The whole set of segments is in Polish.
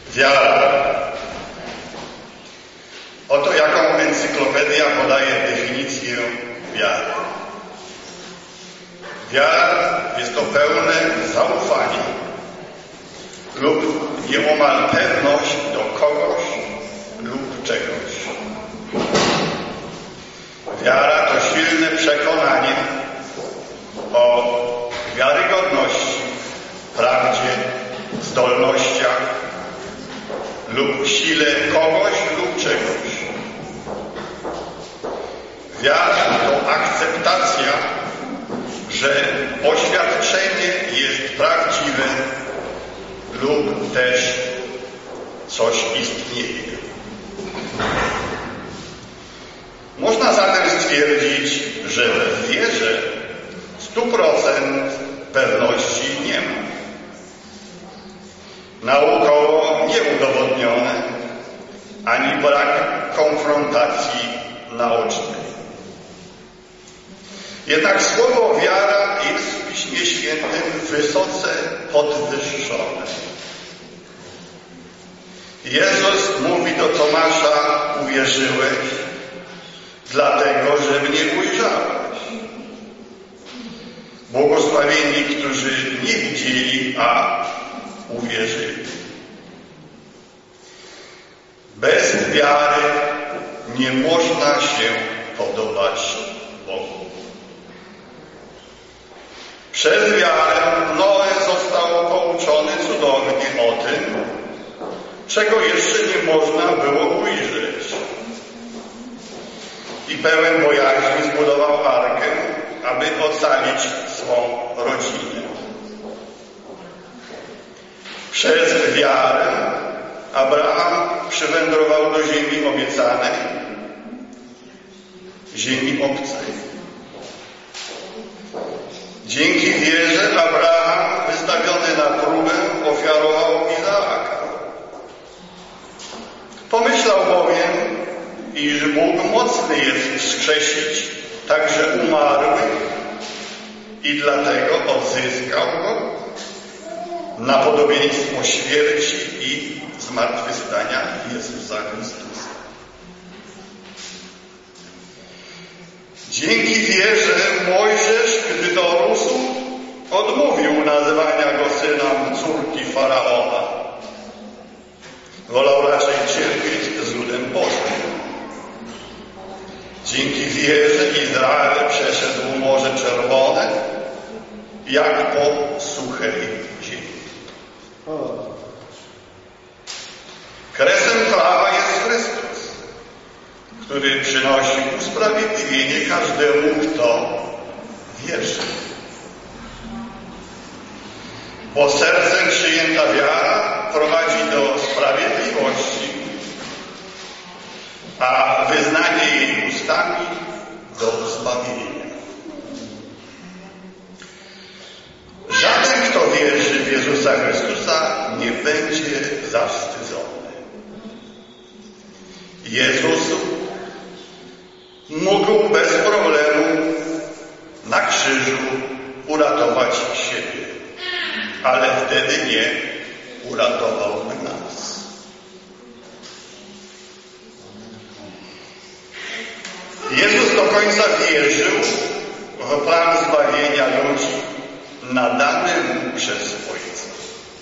Wiara. Oto jaką encyklopedia podaje definicję wiary. Wiara jest to pełne zaufanie lub nieomal pewność do kogoś lub czegoś. Wiara to silne przekonanie o wiarygodności, prawdzie, zdolnościach lub sile kogoś lub czegoś. Wiara to akceptacja, że oświadczenie jest prawdziwe lub też coś istnieje. Można zatem stwierdzić, że w wierze 100% pewności nie ma. Naukowo nieudowodnione, ani brak konfrontacji naocznej. Jednak słowo wiara jest w Piśmie Świętym wysoce podwyższone. Jezus mówi do Tomasza: uwierzyłeś, dlatego że mnie ujrzałeś. Błogosławieni, którzy nie widzieli, a uwierzyli. Bez wiary nie można się podobać Bogu. Przez wiarę Noe został pouczony cudownie o tym, czego jeszcze nie można było ujrzeć. I pełen bojaźni zbudował arkę, aby ocalić swą rodzinę. Przez wiarę Abraham przywędrował do ziemi obiecanej, ziemi obcej. Dzięki wierze Abraham, wystawiony na próbę, ofiarował Izaaka. Pomyślał bowiem, iż Bóg mocny jest wskrzesić także umarłych i dlatego odzyskał go na podobieństwo śmierci i zmartwychwstania Jezusa Chrystusa. Dzięki wierze Mojżesz, gdy dorósł, odmówił nazywania go synem córki Faraona. Wolał raczej cierpieć z ludem Bożym. Dzięki wierze Izrael przeszedł Morze Czerwone, jak po suchej ziemi. Kresem prawa jest Chrystus, który przynosi usprawiedliwienie każdemu, kto wierzy. Bo sercem przyjęta wiara prowadzi do sprawiedliwości, a wyznanie jej ustami do zbawienia. Żaden, kto wierzy w Jezusa Chrystusa, nie będzie zawstydzony. Jezus mógł bez problemu na krzyżu uratować siebie, ale wtedy nie uratował nas. Jezus do końca wierzył w plan zbawienia ludzi nadany mu przez Ojca.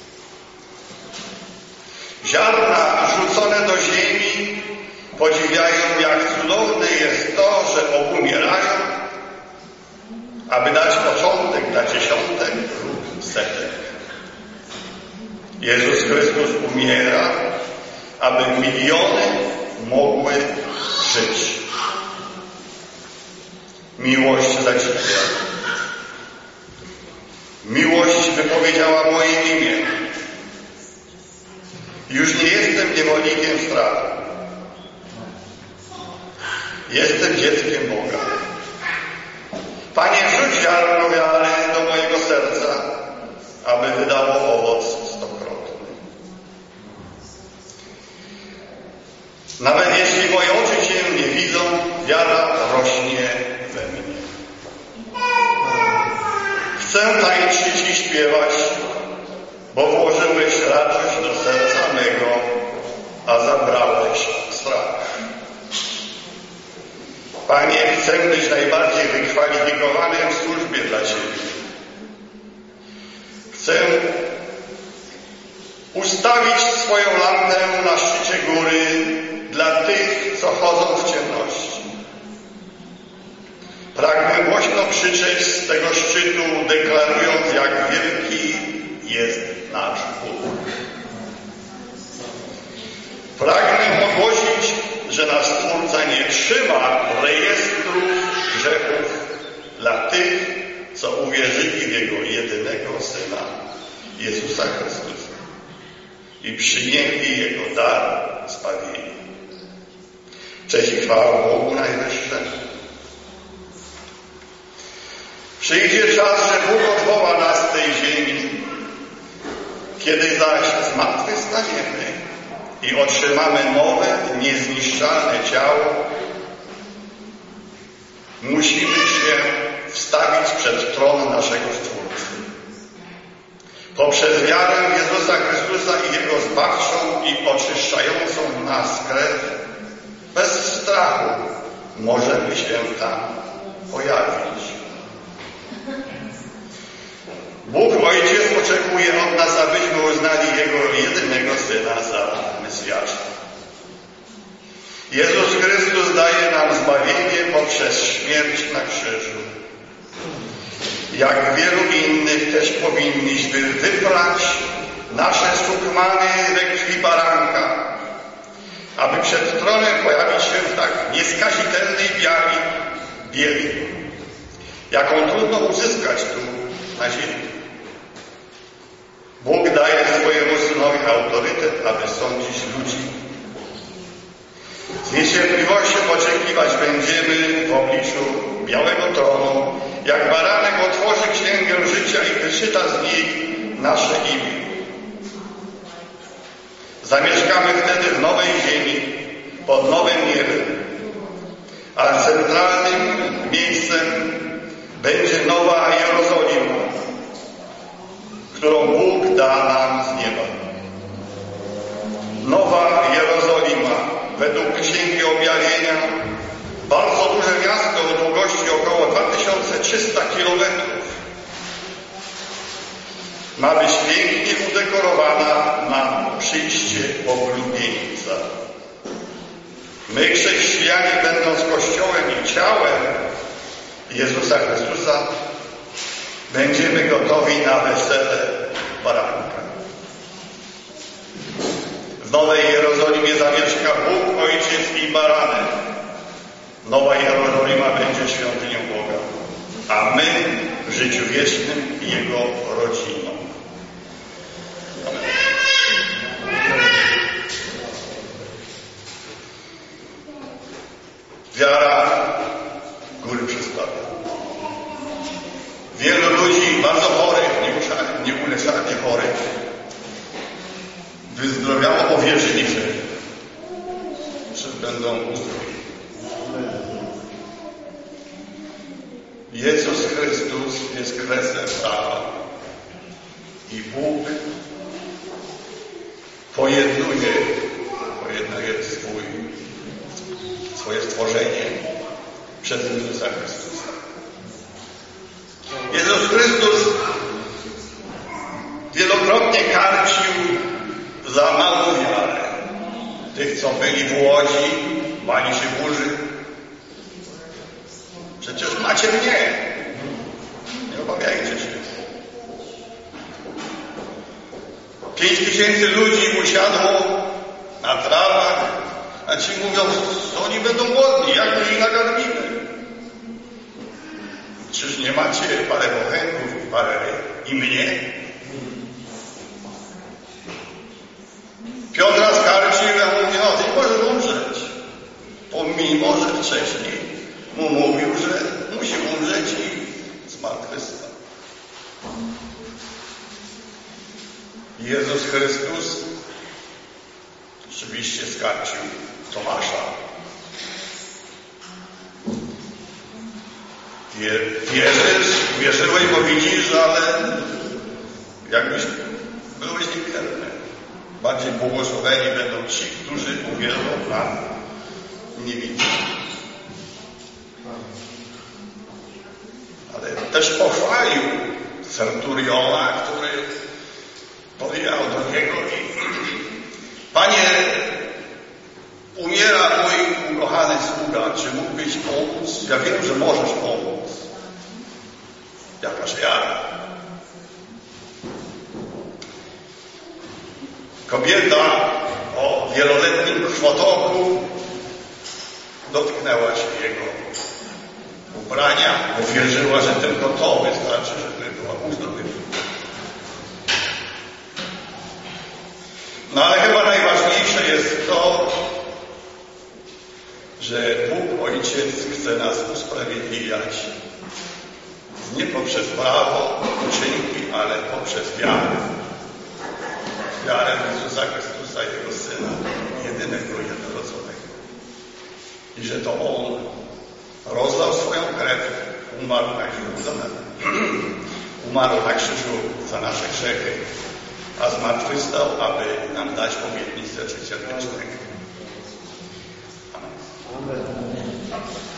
Ziarna rzucone do ziemi podziwiają, jak cudowne jest to, że obumierają, aby dać początek dla dziesiątek lub setek. Jezus Chrystus umiera, aby miliony mogły żyć. Miłość zadziwia. Miłość wypowiedziała moje imię. Już nie jestem niewolnikiem strachu. Jestem dzieckiem Boga. Panie, wrzuć ziarno wiary do mojego serca, aby wydało owoc 100-krotny. Nawet jeśli moje oczy Cię nie widzą, wiara rośnie we mnie. Chcę tańczyć i śpiewać, bo włożyłeś radość do serca mego chcę być najbardziej wykwalifikowanym w służbie dla Ciebie. Chcę ustawić swoją lampę na szczycie góry dla tych, co chodzą w ciemności. Pragnę głośno krzyczeć z tego szczytu, deklarując, jak wielki jest nasz Bóg. Pragnę ogłosić, że nasz Stwórca nie trzyma rejestru grzechów dla tych, co uwierzyli w Jego jedynego Syna, Jezusa Chrystusa, i przyjęli Jego dar zbawienia. Cześć i chwała Bogu Najwyższemu. Przyjdzie czas, że Bóg odwoła nas z tej ziemi, kiedy zaś zmartwychwstaniemy i otrzymamy nowe, niezniszczalne ciało, musimy się wstawić przed tron naszego Stwórcy. Poprzez wiarę w Jezusa Chrystusa i Jego zbawczą i oczyszczającą nas krew, bez strachu możemy się tam pojawić. Bóg Ojciec oczekuje od nas, abyśmy uznali Jego jedynego Syna za Mesjasza. Jezus Chrystus daje nam zbawienie poprzez śmierć na krzyżu. Jak wielu innych też powinniśmy wyprać nasze sukmany we krwi baranka, aby przed tronem pojawić się w tak nieskazitelnej bieli, jaką trudno uzyskać tu na ziemi. Bóg daje swojemu Synowi autorytet, aby sądzić ludzi. Z niecierpliwością oczekiwać będziemy w obliczu białego tronu, jak baranek otworzy księgę życia i wyczyta z niej nasze imię. Zamieszkamy wtedy w nowej ziemi, pod nowym niebem, a centralnym miejscem będzie Nowa Jerozolima, którą Bóg da nam z nieba. Nowa Jerozolima, według Księgi Objawienia, bardzo duże miasto o długości około 2300 kilometrów. Ma być pięknie udekorowana na przyjście oblubieńca. My, chrześcijanie, będąc Kościołem i ciałem Jezusa Chrystusa, będziemy gotowi na wesele baranka. W Nowej Jerozolimie zamieszka Bóg, Ojciec i baranek. Nowa Jerozolima będzie świątynią Boga, a my w życiu wiecznym Jego rodziną. Amen. Wiara góry przestawia. Wielu ludzi bardzo chorych, nieuleczalnie chorych, wyzdrowiało, bo wierzyli, że będą uzdrowieni. Jezus Chrystus jest kresem prawa i Bóg pojednuje swoje stworzenie przez Jezusa Chrystusa. Jezus Chrystus wielokrotnie karcił za małą wiarę. Tych, co byli w łodzi, bali się burzy. Przecież macie mnie. Nie obawiajcie się. 5000 ludzi usiadło na trawach, a ci mówią, że oni będą głodni, jak my ich nakarmimy? Czyż nie macie parę bochenków i parę ryb? I mnie? Piotra skarcił, a mówi, no ty możesz umrzeć. Pomimo, że wcześniej mu mówił, że musi umrzeć i zmartwychwstać. Jezus Chrystus oczywiście skarcił Tomasza. Wierzyłeś, bo widzisz, ale jakbyś byłeś niewierny. Bardziej błogosławieni będą ci, którzy uwierzą na niewidzę. centuriona, który podjechał do niego i Panie, umiera mój ukochany sługa, czy mógłbyś pomóc? Ja wiem, że możesz pomóc. Jakaż jara. Kobieta o wieloletnim krwotoku dotknęła się jego ubrania, bo wierzyła, że tylko to wystarczy, żeby była uzdrowiona. No ale chyba najważniejsze jest to, że Bóg Ojciec chce nas usprawiedliwiać nie poprzez prawo, uczynki, ale poprzez wiarę. Wiarę w Jezusa Chrystusa, Jego Syna, jedynego, jednorodzonego. I że to On rozlał swoją krew, umarł na krzyżu za nasze grzechy, a zmartwychwstał, aby nam dać obietnicę życia wiecznego. Amen.